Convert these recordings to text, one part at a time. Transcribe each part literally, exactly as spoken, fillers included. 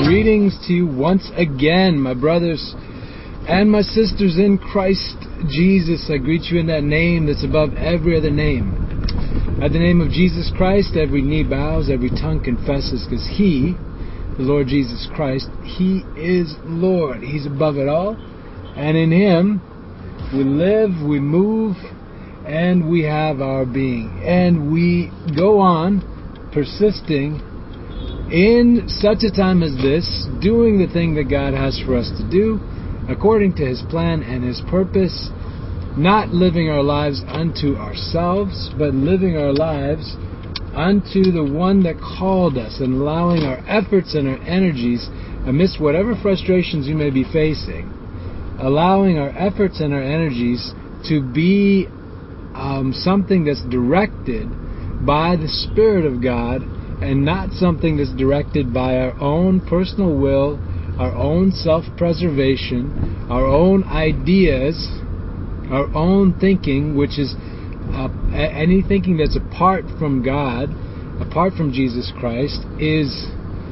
Greetings to you once again, my brothers and my sisters in Christ Jesus. I greet you in that name that's above every other name. At the name of Jesus Christ, every knee bows, every tongue confesses, because He, the Lord Jesus Christ, He is Lord. He's above it all. And in Him, we live, we move, and we have our being. And we go on persisting in such a time as this, doing the thing that God has for us to do, according to His plan and His purpose, not living our lives unto ourselves, but living our lives unto the one that called us, and allowing our efforts and our energies, amidst whatever frustrations you may be facing, allowing our efforts and our energies to be um, something that's directed by the Spirit of God, and not something that's directed by our own personal will, our own self-preservation, our own ideas, our own thinking, which is uh, any thinking that's apart from God, apart from Jesus Christ, is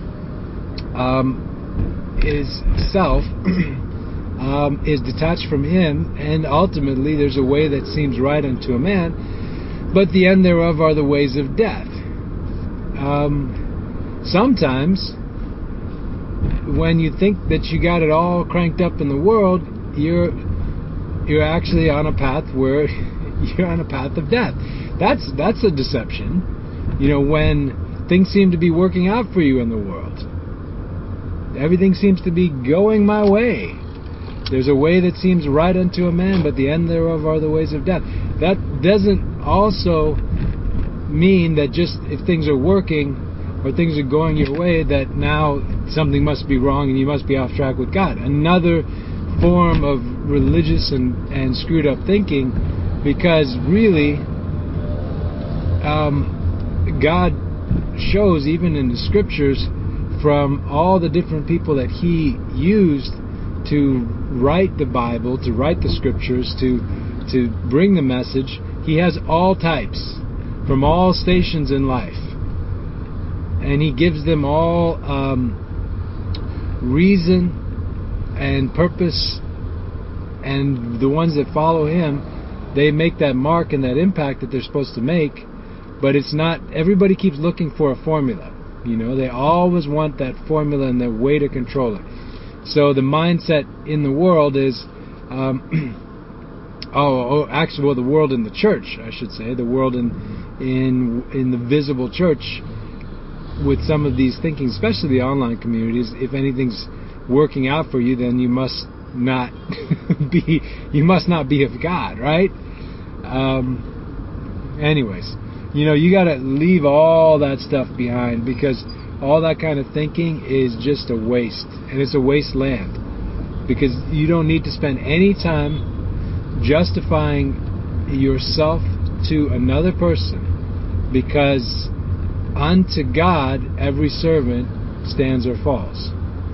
um, is self, um, is detached from Him, and ultimately there's a way that seems right unto a man, but the end thereof are the ways of death. Um, sometimes, when you think that you got it all cranked up in the world, you're you're actually on a path where you're on a path of death. That's that's a deception. You know, when things seem to be working out for you in the world, everything seems to be going my way. There's a way that seems right unto a man, but the end thereof are the ways of death. That doesn't also mean that just if things are working or things are going your way, that now something must be wrong and you must be off track with God. Another form of religious and, and screwed up thinking, because really um, God shows, even in the scriptures, from all the different people that He used to write the Bible, to write the scriptures, to to bring the message, He has all types from all stations in life, and He gives them all um, reason and purpose, and the ones that follow Him, they make that mark and that impact that they're supposed to make. But it's not, everybody keeps looking for a formula. You know, they always want that formula and the way to control it. So the mindset in the world is um, Oh, oh, actually, well, the world in the church, I should say, the world in in in the visible church, with some of these thinking, especially the online communities. If anything's working out for you, then you must not be you must not be of God, right? Um, anyways, you know, you got to leave all that stuff behind, because all that kind of thinking is just a waste, and it's a wasteland, because you don't need to spend any time justifying yourself to another person, because unto God every servant stands or falls.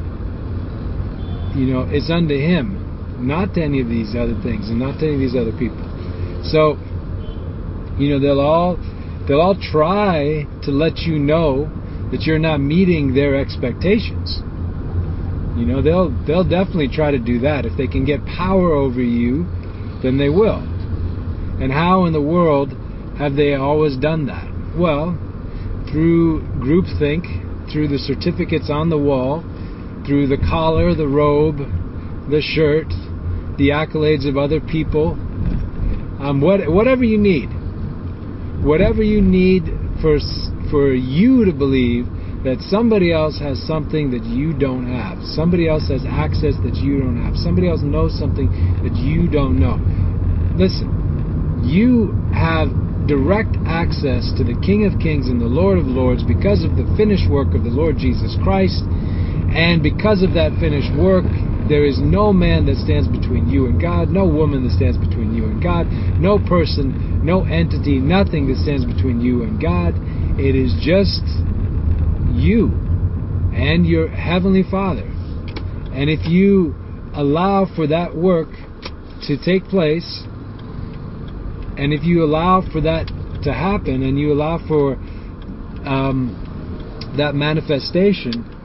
You know, it's unto Him, not to any of these other things, and not to any of these other people. So, you know, they'll all they'll all try to let you know that you're not meeting their expectations. You know, they'll they'll definitely try to do that. If they can get power over you, then they will. And how in the world have they always done that? Well, through groupthink, through the certificates on the wall, through the collar, the robe, the shirt, the accolades of other people, um, what, whatever you need. Whatever you need for, for you to believe that somebody else has something that you don't have. Somebody else has access that you don't have. Somebody else knows something that you don't know. Listen, you have direct access to the King of Kings and the Lord of Lords because of the finished work of the Lord Jesus Christ. And because of that finished work, there is no man that stands between you and God, no woman that stands between you and God, no person, no entity, nothing that stands between you and God. It is just you and your Heavenly Father. And if you allow for that work to take place, and if you allow for that to happen, and you allow for um, that manifestation,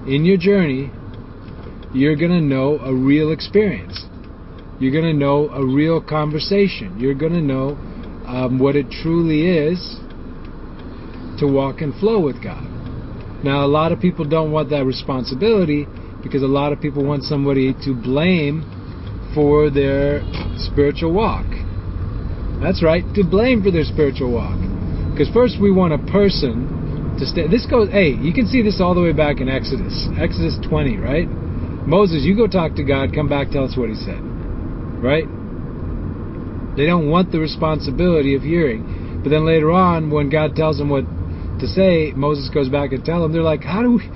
in your journey, you're going to know a real experience. You're going to know a real conversation. You're going to know um, what it truly is to walk and flow with God. Now, a lot of people don't want that responsibility because a lot of people want somebody to blame for their spiritual walk. That's right, to blame for their spiritual walk. Because first we want a person to stay. This goes, hey, you can see this all the way back in Exodus. Exodus twenty, right? Moses, you go talk to God, come back, tell us what he said. Right? They don't want the responsibility of hearing. But then later on, when God tells them what to say, Moses goes back and tells them. They're like, how do we...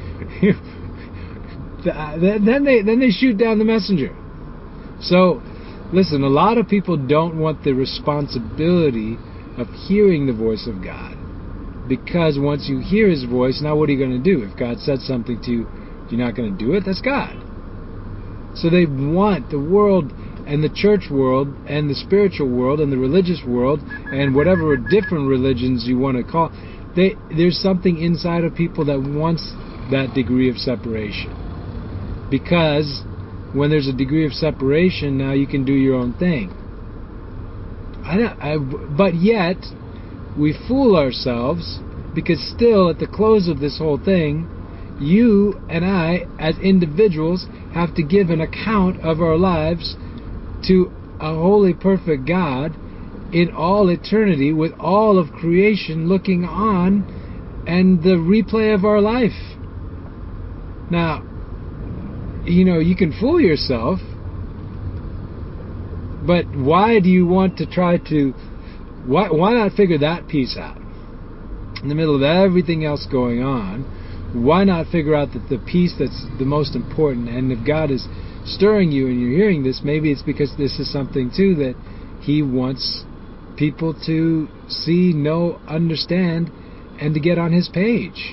then they then they shoot down the messenger. So, listen, a lot of people don't want the responsibility of hearing the voice of God. Because once you hear His voice, now what are you going to do? If God said something to you, you're not going to do it? That's God. So they want the world and the church world and the spiritual world and the religious world and whatever different religions you want to call, they, there's something inside of people that wants that degree of separation. Because when there's a degree of separation, now you can do your own thing. I, I, but yet, we fool ourselves because still at the close of this whole thing, you and I, as individuals, have to give an account of our lives to a holy, perfect God in all eternity with all of creation looking on and the replay of our life. Now, you know, you can fool yourself, but why do you want to try to, why, why not figure that piece out? In the middle of everything else going on, why not figure out that the piece that's the most important? And if God is stirring you and you're hearing this, maybe it's because this is something too that He wants people to see, know, understand, and to get on His page.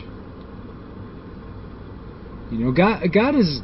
You know, God, God is,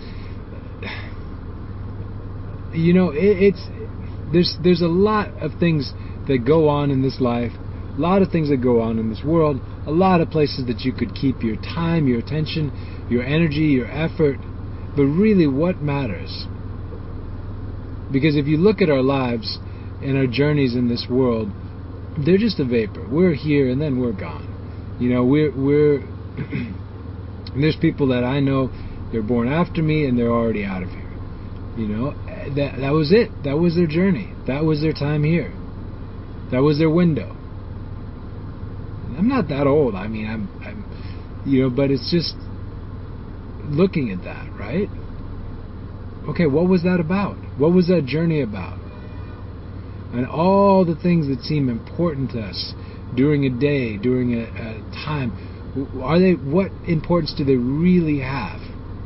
you know, it, it's there's there's a lot of things that go on in this life, a lot of things that go on in this world, a lot of places that you could keep your time, your attention, your energy, your effort. But really, what matters? Because if you look at our lives and our journeys in this world, they're just a vapor. We're here and then we're gone. You know, we're we're there's people that I know, they're born after me and they're already out of here. You know, that that was it. That was their journey. That was their time here. That was their window. I'm not that old. I mean, I'm, I'm, you know, but it's just looking at that, right? Okay, what was that about? What was that journey about? And all the things that seem important to us during a day, during a, a time, are they? What importance do they really have?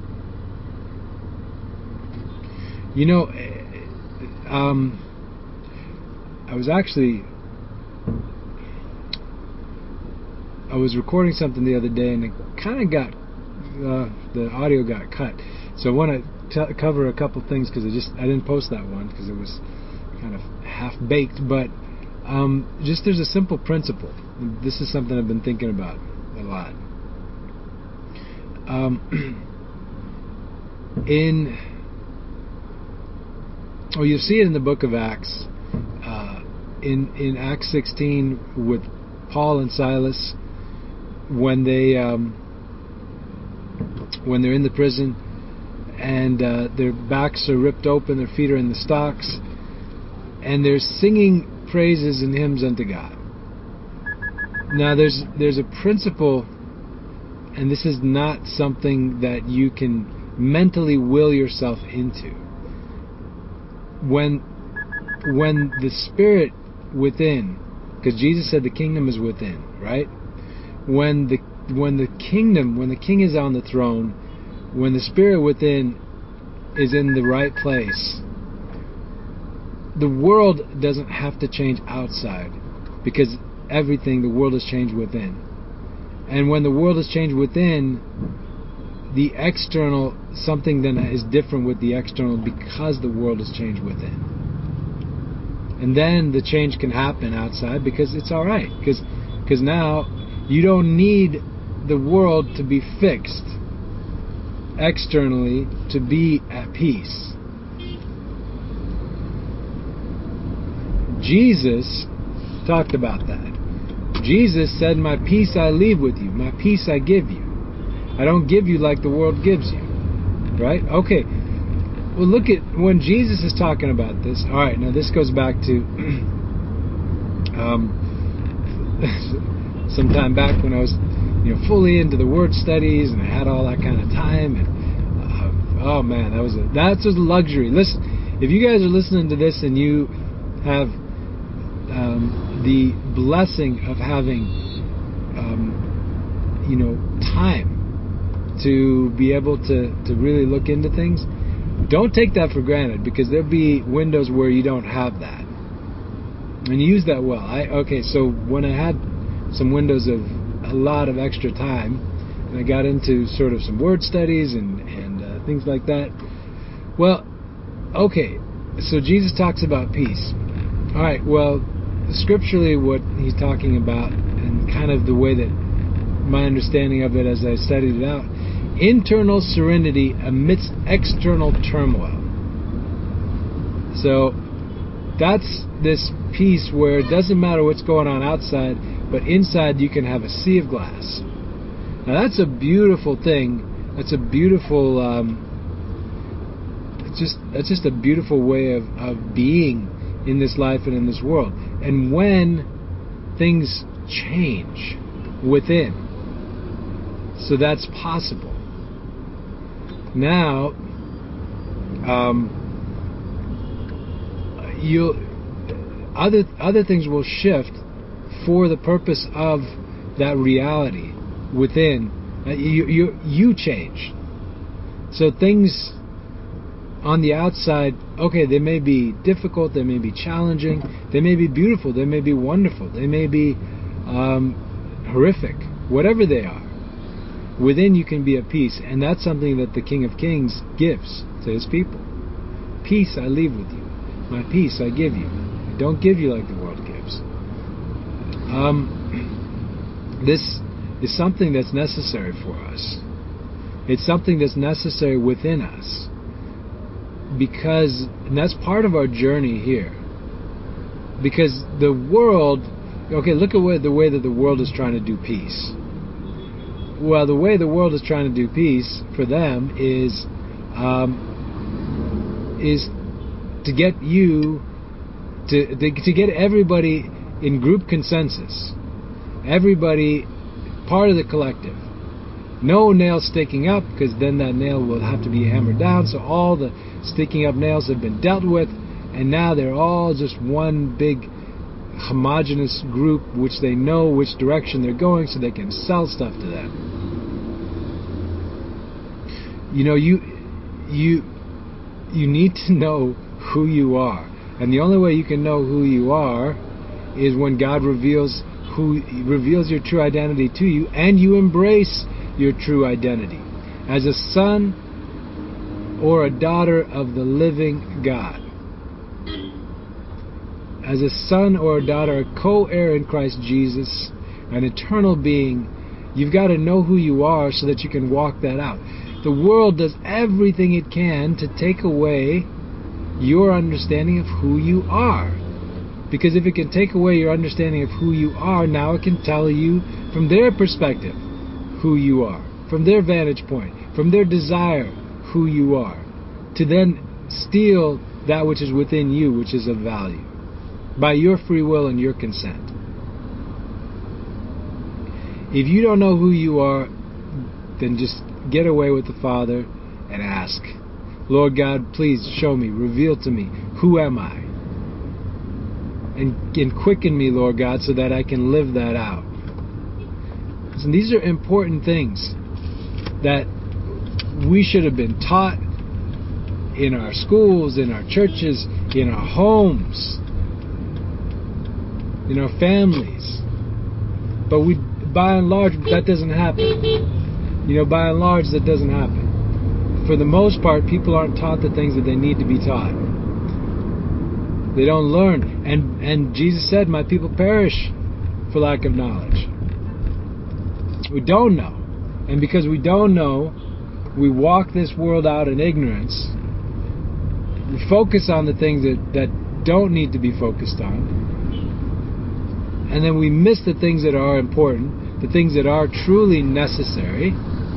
You know, um, I was actually, I was recording something the other day, and it kind of got, uh, the audio got cut. So I want to t- cover a couple things because I just I didn't post that one because it was kind of half baked. But um, just there's a simple principle. This is something I've been thinking about a lot. Um, in Oh, you see it in the book of Acts. Uh, in in Acts sixteen with Paul and Silas, when they um, when they're in the prison and uh, their backs are ripped open, their feet are in the stocks, and they're singing praises and hymns unto God. Now, there's there's a principle, and this is not something that you can mentally will yourself into. When when the Spirit within, because Jesus said the kingdom is within, right? When the when the kingdom, when the king is on the throne, when the Spirit within is in the right place, the world doesn't have to change outside, because everything, the world has changed within. And when the world has changed within, the external, something then is different with the external because the world has changed within. And then the change can happen outside because it's all right. Because because now you don't need the world to be fixed. externally to be at peace. Jesus talked about that. Jesus said, "My peace I leave with you. My peace I give you. I don't give you like the world gives you." Right? Okay. Well, look at when Jesus is talking about this. All right, now this goes back to um, some time back when I was, you know, fully into the word studies and I had all that kind of time. And uh, oh man, that was a that's a luxury. Listen, if you guys are listening to this and you have um, the blessing of having, um, you know, time to be able to to really look into things, don't take that for granted, because there'll be windows where you don't have that, and use that well. I okay, so when I had some windows of a lot of extra time, and I got into sort of some word studies and and uh, things like that. Well, okay, so Jesus talks about peace. All right, well, scripturally, what he's talking about, and kind of the way that my understanding of it as I studied it out. Internal serenity amidst external turmoil. So that's this peace where it doesn't matter what's going on outside, but inside you can have a sea of glass. Now that's a beautiful thing. That's a beautiful, um, it's just that's just a beautiful way of, of being in this life and in this world. And when things change within, so that's possible. Now, um, you other other things will shift for the purpose of that reality within. Uh, you you you change. So things on the outside, okay, they may be difficult, they may be challenging, they may be beautiful, they may be wonderful, they may be um, horrific, whatever they are. Within you can be at peace, and that's something that the King of Kings gives to his people. Peace I leave with you. My peace I give you. I don't give you like the world gives. Um, this is something that's necessary for us. It's something that's necessary within us. Because, and that's part of our journey here. Because the world, okay, look at what, the way that the world is trying to do peace. Well, the way the world is trying to do peace for them is um, is to get you to, to to get everybody in group consensus, everybody part of the collective. No nail sticking up, because then that nail will have to be hammered down. So all the sticking up nails have been dealt with, and now they're all just one big homogeneous group, which they know which direction they're going, so they can sell stuff to them. You know, you you you need to know who you are, and the only way you can know who you are is when God reveals who reveals your true identity to you, and you embrace your true identity as a son or a daughter of the living God. As a son or a daughter, a co-heir in Christ Jesus, an eternal being, you've got to know who you are so that you can walk that out. The world does everything it can to take away your understanding of who you are. Because if it can take away your understanding of who you are, now it can tell you from their perspective who you are, from their vantage point, from their desire who you are, to then steal that which is within you, which is of value, by your free will and your consent. If you don't know who you are, then just get away with the Father and ask, Lord God, please show me, reveal to me, who am I? And, and quicken me, Lord God, so that I can live that out. And these are important things that we should have been taught in our schools, in our churches, in our homes, in our families. But we, by and large, that doesn't happen. You know, by and large, that doesn't happen. For the most part, people aren't taught the things that they need to be taught. They don't learn. And, and Jesus said, my people perish for lack of knowledge. We don't know. And because we don't know, we walk this world out in ignorance. We focus on the things that, that don't need to be focused on. And then we miss the things that are important, the things that are truly necessary.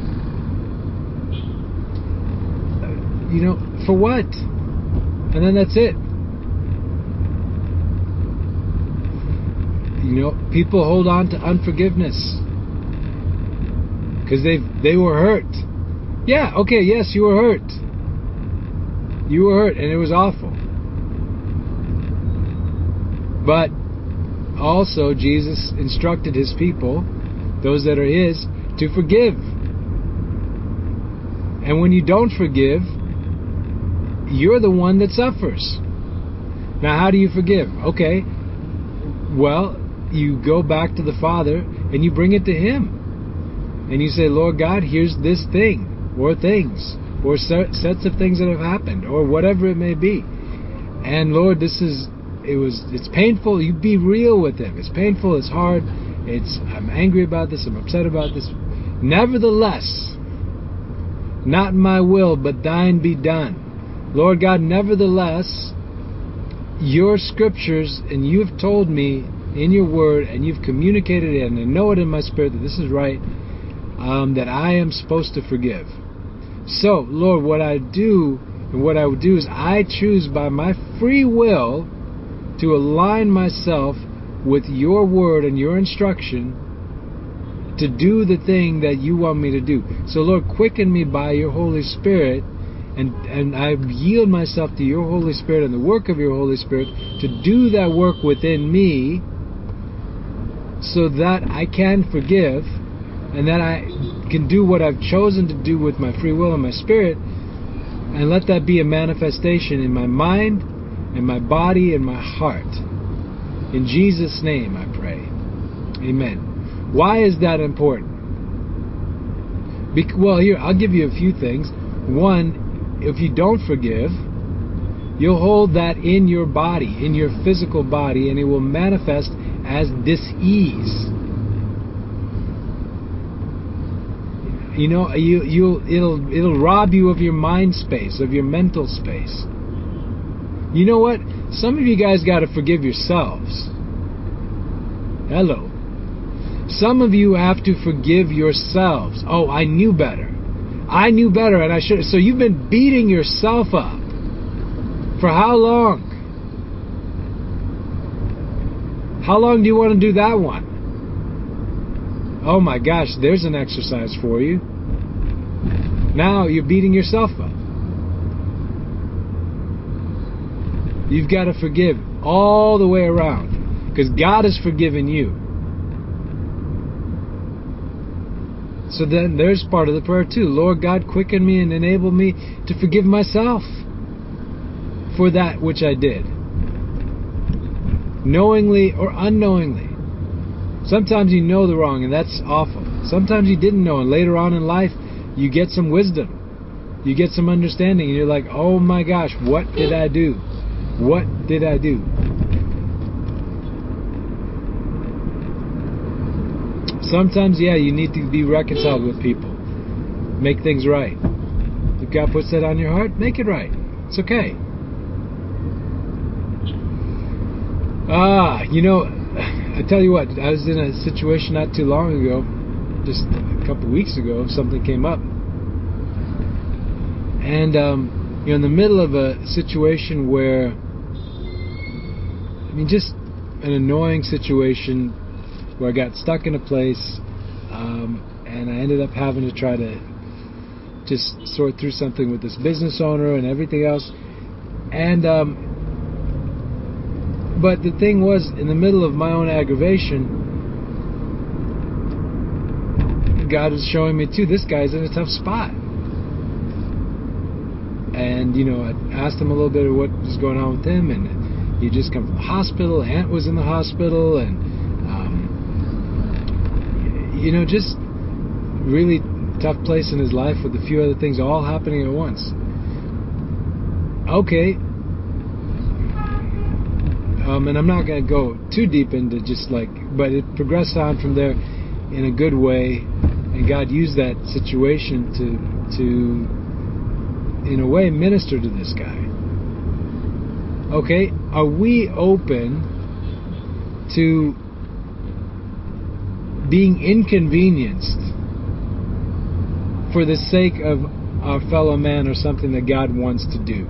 You know, for what? And then that's it. You know, people hold on to unforgiveness because they they were hurt. Yeah, okay, yes, you were hurt. You were hurt, and it was awful. But also, Jesus instructed His people, those that are His, to forgive. And when you don't forgive, you're the one that suffers. Now, how do you forgive? Okay, well, you go back to the Father and you bring it to Him. And you say, Lord God, here's this thing, or things, or sets of things that have happened, or whatever it may be. And Lord, this is, it was, it's painful. You be real with Him. It's painful. It's hard. It's, I'm angry about this. I'm upset about this. Nevertheless, not my will, but thine be done. Lord God, nevertheless, your scriptures, and you've told me in your word, and you've communicated it, and I know it in my spirit that this is right, um, that I am supposed to forgive. So, Lord, what I do, and what I would do is I choose by my free will to align myself with your word and your instruction to do the thing that you want me to do. So, Lord, quicken me by your Holy Spirit, and, and I yield myself to your Holy Spirit and the work of your Holy Spirit to do that work within me so that I can forgive and that I can do what I've chosen to do with my free will and my spirit, and let that be a manifestation in my mind, in my body, and my heart. In Jesus' name I pray. Amen. Why is that important? Be- well, here, I'll give you a few things. One, if you don't forgive, you'll hold that in your body, in your physical body, and it will manifest as dis-ease. You know, you you it'll it'll rob you of your mind space, of your mental space. You know what? Some of you guys got to forgive yourselves. Hello. Some of you have to forgive yourselves. Oh, I knew better. I knew better, and I should. So you've been beating yourself up. For how long? How long do you want to do that one? Oh my gosh, there's an exercise for you. Now you're beating yourself up. You've got to forgive all the way around, because God has forgiven you. So then there's part of the prayer too. Lord God, quicken me and enable me to forgive myself for that which I did, knowingly or unknowingly. Sometimes you know the wrong, and that's awful. Sometimes you didn't know, and later on in life, you get some wisdom. You get some understanding, and you're like, oh my gosh, what did I do? What did I do? Sometimes, yeah, you need to be reconciled with people. Make things right. If God puts that on your heart, make it right. It's okay. Ah, you know, I tell you what, I was in a situation not too long ago, just a couple weeks ago, something came up. And, um, you know, in the middle of a situation where, I mean, just an annoying situation where I got stuck in a place, um, and I ended up having to try to just sort through something with this business owner and everything else. And, um, but the thing was, in the middle of my own aggravation, God was showing me too, this guy's in a tough spot. And, you know, I asked him a little bit of what was going on with him, and he just come from the hospital, Aunt was in the hospital, and, um, you know, just really tough place in his life with a few other things all happening at once. Okay. Um, and I'm not going to go too deep into just like, but it progressed on from there in a good way, and God used that situation to to, in a way, minister to this guy. Okay, are we open to being inconvenienced for the sake of our fellow man or something that God wants to do?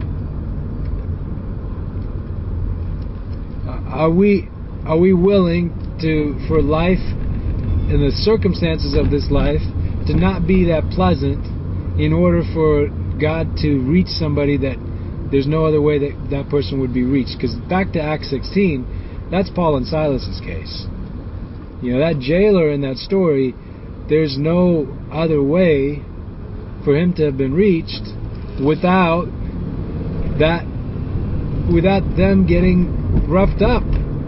Are we are we willing to, for life and the circumstances of this life, to not be that pleasant in order for God to reach somebody that there's no other way that that person would be reached? Because back to Acts sixteen, that's Paul and Silas's case. You know, that jailer in that story, there's no other way for him to have been reached without that, without them getting roughed up.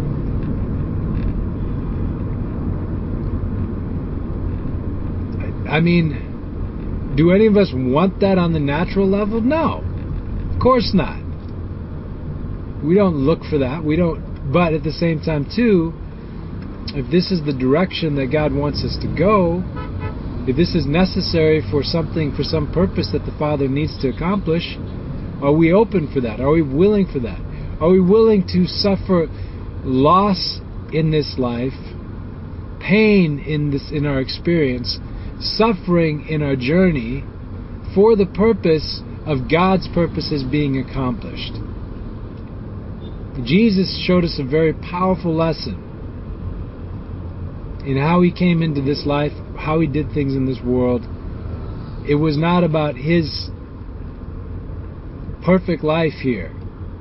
I mean, do any of us want that on the natural level? No, of course not. We don't look for that. We don't. But at the same time, too, if this is the direction that God wants us to go, if this is necessary for something, for some purpose that the Father needs to accomplish, are we open for that? Are we willing for that? Are we willing to suffer loss in this life, pain in this, in our experience, suffering in our journey, for the purpose of God's purposes being accomplished? Jesus showed us a very powerful lesson in how He came into this life, how He did things in this world. It was not about His perfect life here.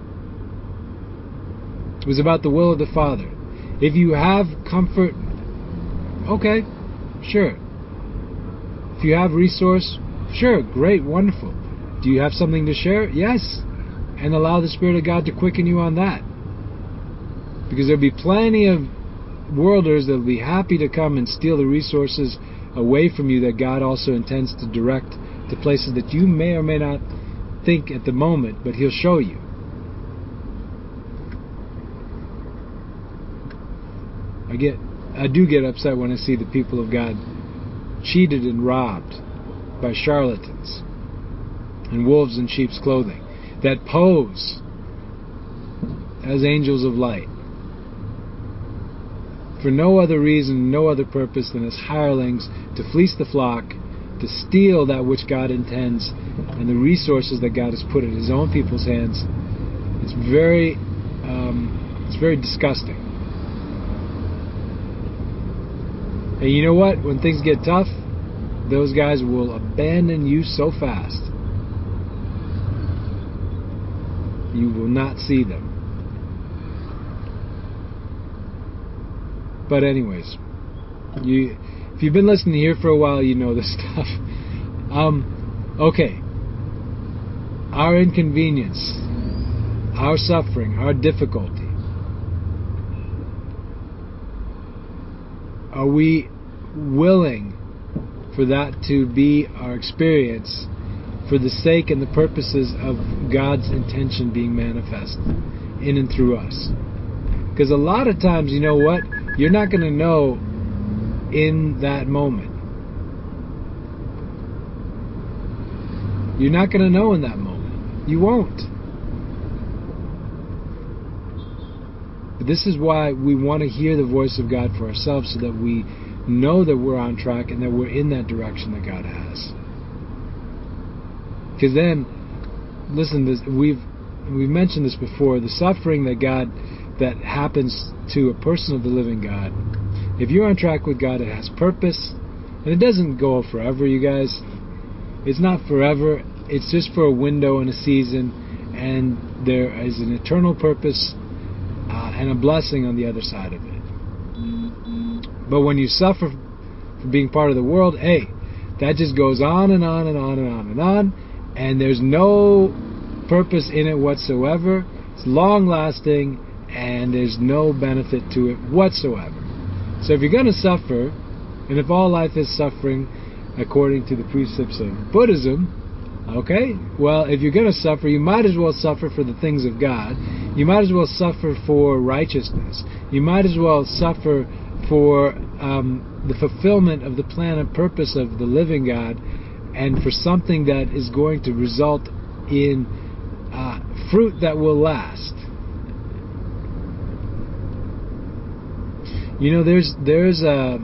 It was about the will of the Father. If you have comfort, okay, sure. If you have resource, sure, great, wonderful. Do you have something to share? Yes. And allow the Spirit of God to quicken you on that. Because there'll be plenty of worlders that will be happy to come and steal the resources away from you that God also intends to direct to places that you may or may not think at the moment, but He'll show you. I get, I do get upset when I see the people of God cheated and robbed by charlatans and wolves in sheep's clothing that pose as angels of light for no other reason, no other purpose than as hirelings to fleece the flock, to steal that which God intends and the resources that God has put in His own people's hands. It's very, um, it's very disgusting. And you know what? When things get tough, those guys will abandon you so fast. You will not see them. But anyways, you, if you've been listening here for a while, you know this stuff. Um, okay. Our inconvenience, our suffering, our difficulty. Are we willing for that to be our experience for the sake and the purposes of God's intention being manifest in and through us? Because a lot of times, you know what? You're not going to know in that moment. You're not going to know in that moment. You won't. But this is why we want to hear the voice of God for ourselves, so that we know that we're on track and that we're in that direction that God has. Because then, listen, this, we've we've mentioned this before. The suffering that God that happens to a person of the living God, if you're on track with God, it has purpose, and it doesn't go forever, you guys. It's not forever. It's just for a window and a season, and there is an eternal purpose uh, and a blessing on the other side of it. But when you suffer for being part of the world, hey, that just goes on and on and on and on and on, and there's no purpose in it whatsoever. It's long-lasting, and there's no benefit to it whatsoever. So if you're going to suffer, and if all life is suffering according to the precepts of Buddhism, okay, well, if you're going to suffer, you might as well suffer for the things of God. You might as well suffer for righteousness. You might as well suffer for um, the fulfillment of the plan and purpose of the living God, and for something that is going to result in uh, fruit that will last. You know, there's there's a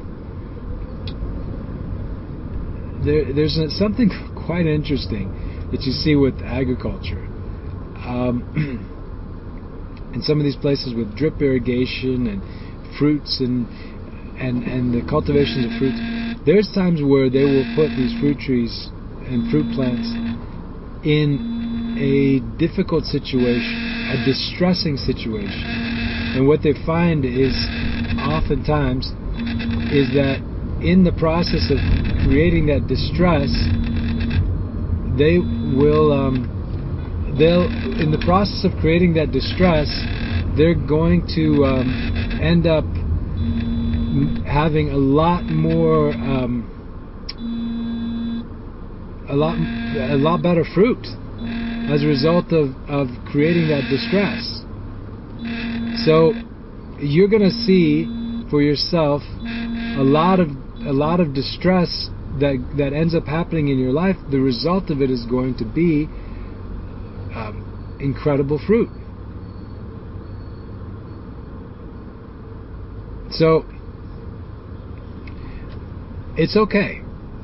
there, there's a, something quite interesting that you see with agriculture. Um, in some of these places with drip irrigation and fruits and and and the cultivations of fruits, there's times where they will put these fruit trees and fruit plants in a difficult situation, a distressing situation. And what they find is oftentimes is that in the process of creating that distress, they will um, they'll in the process of creating that distress, they're going to um, end up having a lot more um, a lot a lot better fruit as a result of, of creating that distress. So you're going to see for yourself a lot of a lot of distress that that ends up happening in your life. The result of it is going to be um, incredible fruit. So it's okay.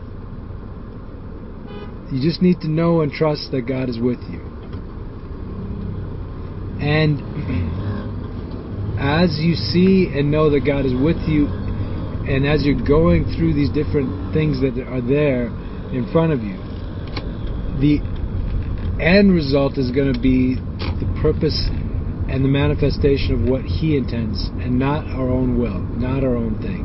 You just need to know and trust that God is with you. And as you see and know that God is with you, and as you're going through these different things that are there in front of you, the end result is going to be the purpose and the manifestation of what He intends, and not our own will, not our own thing.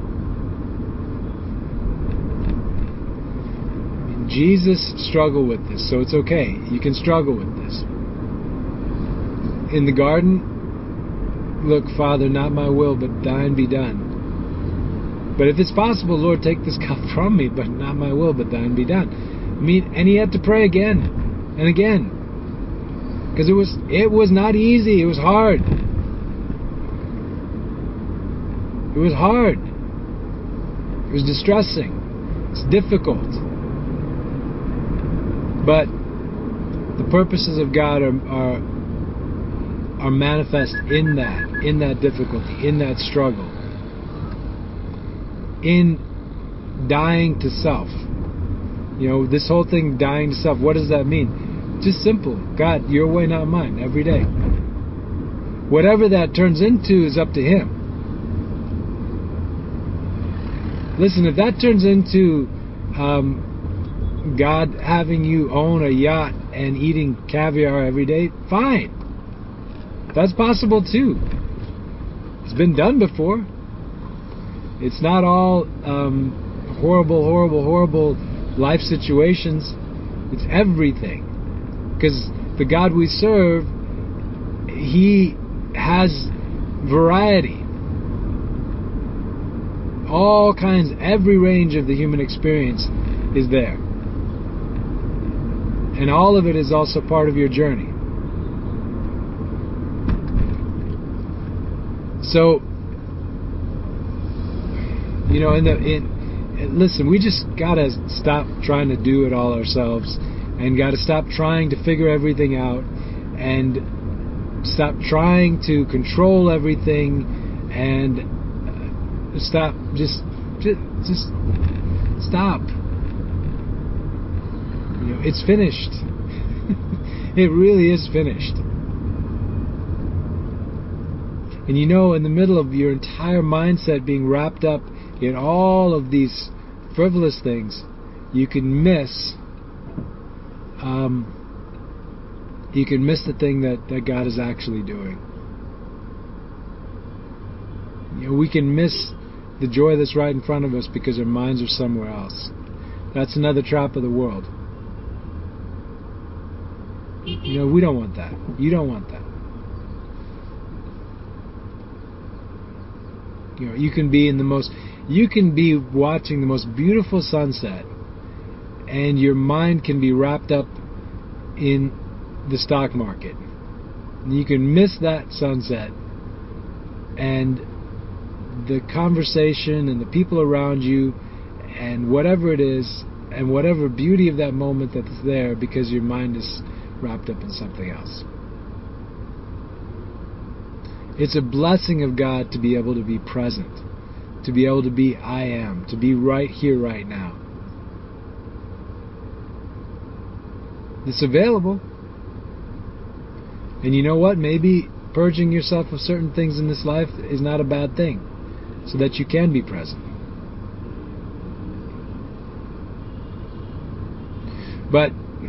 Jesus struggled with this, so it's okay. You can struggle with this. In the garden, look, Father, not my will, but thine be done. But if it's possible, Lord, take this cup from me, but not my will, but thine be done. I mean, and he had to pray again and again. Because it was it was not easy. It was hard. It was hard. It was distressing. It's difficult. But the purposes of God are, are are manifest in that, in that difficulty, in that struggle, in dying to self. You know, this whole thing, dying to self, what does that mean? Just simple. God, your way, not mine, every day. Whatever that turns into is up to Him. Listen, if that turns into um, God having you own a yacht and eating caviar every day, fine. That's possible too. It's been done before. It's not all um, horrible, horrible, horrible life situations. It's everything. Because the God we serve, He has variety. All kinds, every range of the human experience is there. And all of it is also part of your journey. So, you know, in the in, listen, we just gotta stop trying to do it all ourselves, and gotta stop trying to figure everything out, and stop trying to control everything, and stop just just just stop. You know, it's finished. It really is finished. And you know, in the middle of your entire mindset being wrapped up in all of these frivolous things, you can miss um, you can miss the thing that, that God is actually doing. You know, we can miss the joy that's right in front of us because our minds are somewhere else. That's another trap of the world. You know, we don't want that. You don't want that. You know, you can be in the most, you can be watching the most beautiful sunset, and your mind can be wrapped up in the stock market. And you can miss that sunset, and the conversation and the people around you and whatever it is, and whatever beauty of that moment that's there because your mind is wrapped up in something else. It's a blessing of God to be able to be present, to be able to be I am, to be right here, right now. It's available. And you know what? Maybe purging yourself of certain things in this life is not a bad thing, so that you can be present. But,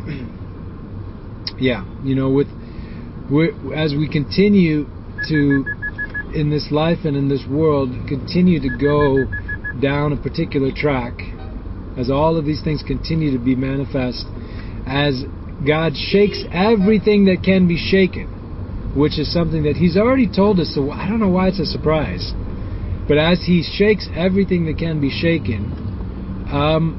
yeah, you know, with as we continue to, in this life and in this world, continue to go down a particular track, as all of these things continue to be manifest, as God shakes everything that can be shaken, which is something that He's already told us, so I don't know why it's a surprise. But as He shakes everything that can be shaken, um,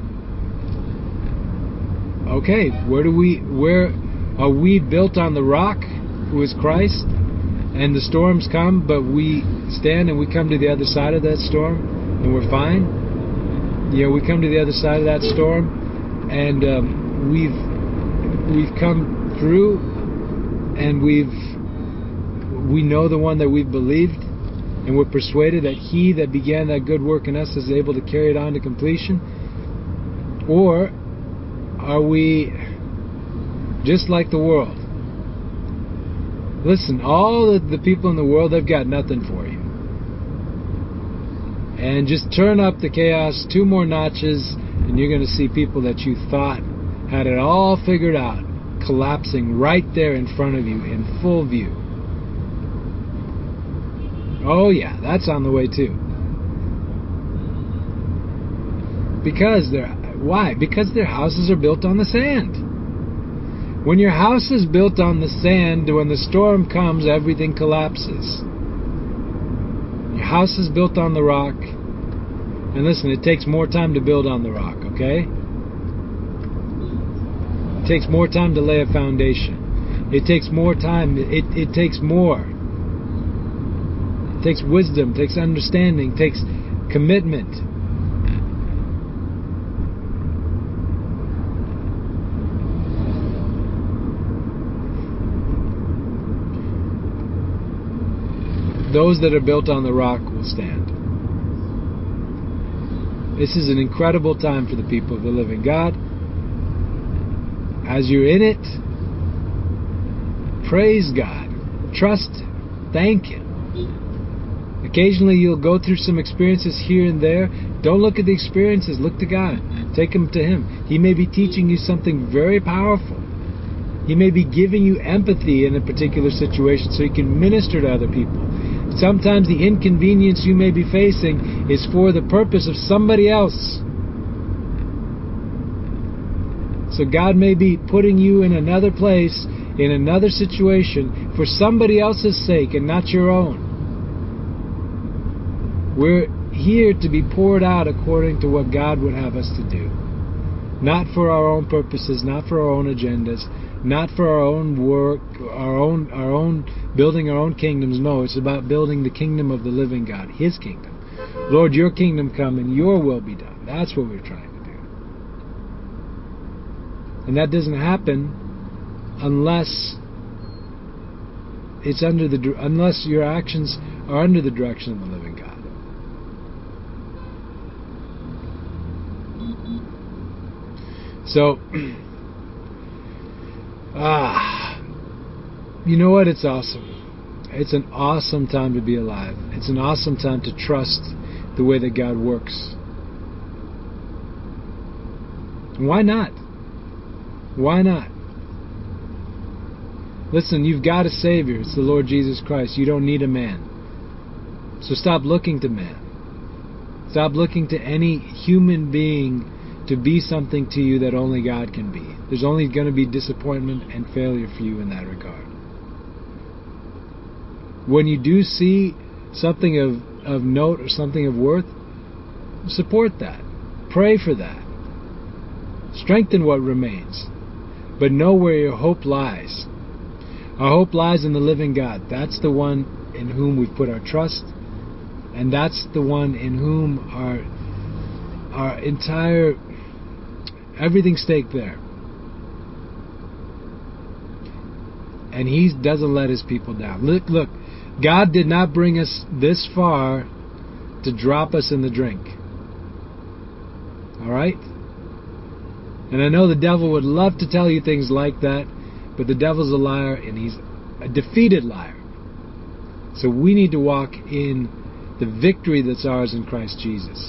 okay, where do we, where are we built on the rock, who is Christ? And the storms come, but we stand and we come to the other side of that storm, and we're fine. You know, we come to the other side of that storm, and um, we've we've come through, and we've we know the one that we've believed, and we're persuaded that He that began that good work in us is able to carry it on to completion. Or are we just like the world? Listen, all of the people in the world, they've got nothing for you. And just turn up the chaos two more notches, and you're going to see people that you thought had it all figured out collapsing right there in front of you in full view. Oh yeah, that's on the way too. Because they're, why? Because their houses are built on the sand. When your house is built on the sand, when the storm comes, everything collapses. Your house is built on the rock. And listen, it takes more time to build on the rock, okay? It takes more time to lay a foundation. It takes more time. It, it takes more. It takes wisdom, it takes understanding, it takes commitment. Those that are built on the rock will stand. This is an incredible time for the people of the living God. As you're in it, praise God. Trust Him. Thank Him. Occasionally you'll go through some experiences here and there. Don't look at the experiences. Look to God. Take them to Him. He may be teaching you something very powerful. He may be giving you empathy in a particular situation so you can minister to other people. Sometimes the inconvenience you may be facing is for the purpose of somebody else. So God may be putting you in another place, in another situation, for somebody else's sake and not your own. We're here to be poured out according to what God would have us to do. Not for our own purposes, not for our own agendas, not for our own work, our own our own building our own kingdoms. No, it's about building the kingdom of the living God, His kingdom. Lord, your kingdom come and your will be done. That's what we're trying to do. And that doesn't happen unless it's under the unless your actions are under the direction of the living God. So, ah, you know what? It's awesome. It's an awesome time to be alive. It's an awesome time to trust the way that God works. Why not? Why not? Listen, you've got a Savior. It's the Lord Jesus Christ. You don't need a man. So stop looking to man. Stop looking to any human being to be something to you that only God can be. There's only going to be disappointment and failure for you in that regard. When you do see something of, of note or something of worth, support that. Pray for that. Strengthen what remains. But know where your hope lies. Our hope lies in the living God. That's the one in whom we've put our trust. And that's the one in whom our, our entire Everything's staked there. And He doesn't let His people down. Look, look, God did not bring us this far to drop us in the drink. Alright? And I know the devil would love to tell you things like that, but the devil's a liar, and he's a defeated liar. So we need to walk in the victory that's ours in Christ Jesus.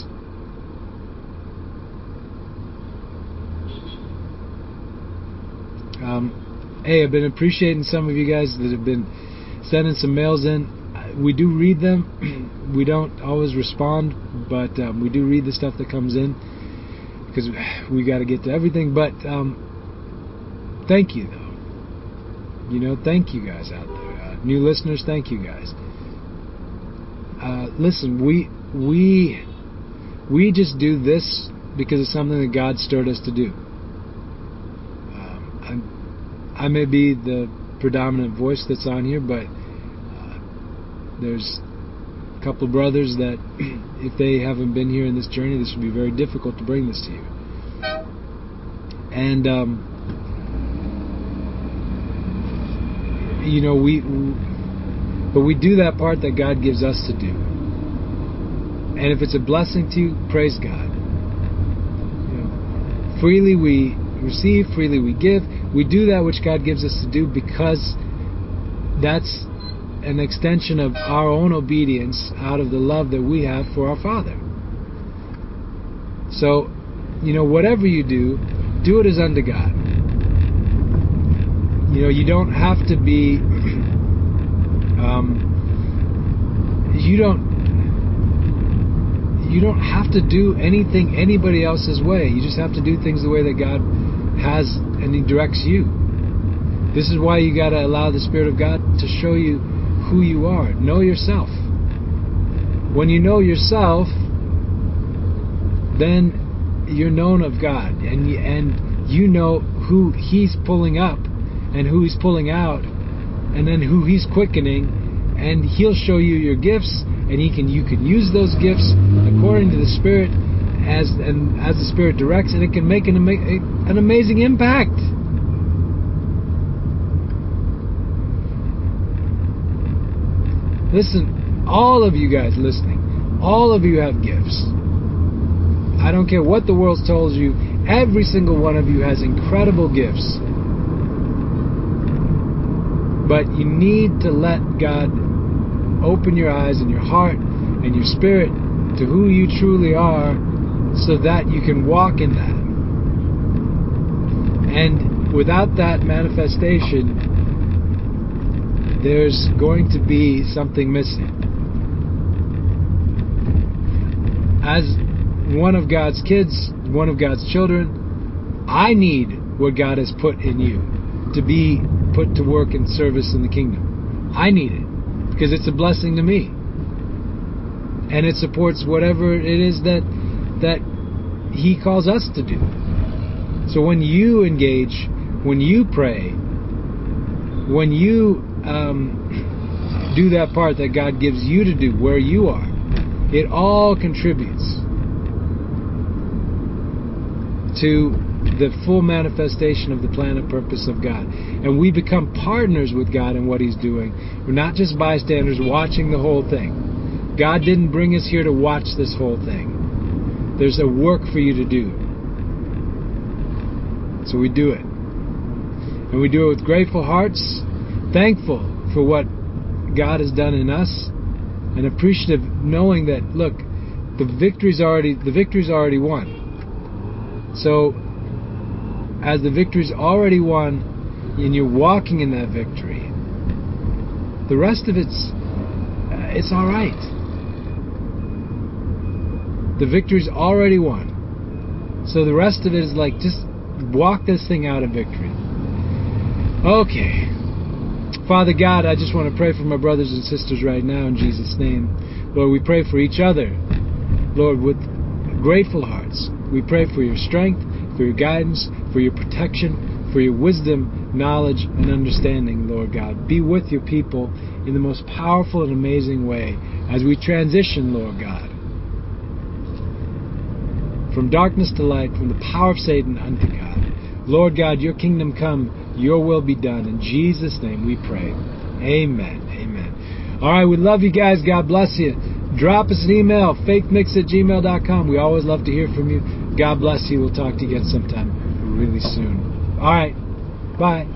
Um, hey, I've been appreciating some of you guys that have been sending some mails in. We do read them. We don't always respond, but um, we do read the stuff that comes in, because we got to get to everything. But um, thank you, though. You know, thank you guys out there. Uh, new listeners, thank you guys. Uh, listen, we we we just do this because it's something that God stirred us to do. Um, I'm, I may be the predominant voice that's on here, but uh, there's a couple of brothers that, if they haven't been here in this journey, this would be very difficult to bring this to you. And um, you know, we, but we do that part that God gives us to do. And if it's a blessing to you, praise God. You know, freely we receive, freely we give. We do that which God gives us to do because that's an extension of our own obedience out of the love that we have for our Father. So, you know, whatever you do, do it as unto God. You know, you don't have to be, um, you don't, you don't have to do anything anybody else's way. You just have to do things the way that God has, and He directs you. This is why you got to allow the Spirit of God to show you who you are. Know yourself. When you know yourself, then you're known of God, and you, and you know who He's pulling up and who He's pulling out, and then who He's quickening, and He'll show you your gifts, and He can you can use those gifts according to the Spirit as and as the Spirit directs, and it can make an, ama- an amazing impact. Listen, all of you guys listening, all of you have gifts. I don't care what the world tells you, every single one of you has incredible gifts. But you need to let God open your eyes and your heart and your spirit to who you truly are, so that you can walk in that. And without that manifestation, there's going to be something missing. As one of God's kids, one of God's children, I need what God has put in you to be put to work in service in the kingdom. I need it because it's a blessing to me, and it supports whatever it is that that He calls us to do. So when you engage, when you pray, when you um, do that part that God gives you to do where you are, it all contributes to the full manifestation of the plan and purpose of God. And we become partners with God in what He's doing. We're not just bystanders watching the whole thing. God didn't bring us here to watch this whole thing. There's a work for you to do. So we do it. And we do it with grateful hearts, thankful for what God has done in us, and appreciative, knowing that, look, the victory's already the victory's already won. So as the victory's already won and you're walking in that victory, the rest of it's uh, it's all right. The victory's already won. So the rest of it is like, just walk this thing out of victory. Okay. Father God, I just want to pray for my brothers and sisters right now in Jesus' name. Lord, we pray for each other. Lord, with grateful hearts, we pray for your strength, for your guidance, for your protection, for your wisdom, knowledge, and understanding, Lord God. Be with your people in the most powerful and amazing way as we transition, Lord God, from darkness to light, from the power of Satan unto God. Lord God, your kingdom come, your will be done. In Jesus' name we pray. Amen. Amen. All right, we love you guys. God bless you. Drop us an email, faithmix at gmail dot com. We always love to hear from you. God bless you. We'll talk to you again sometime really soon. All right. Bye.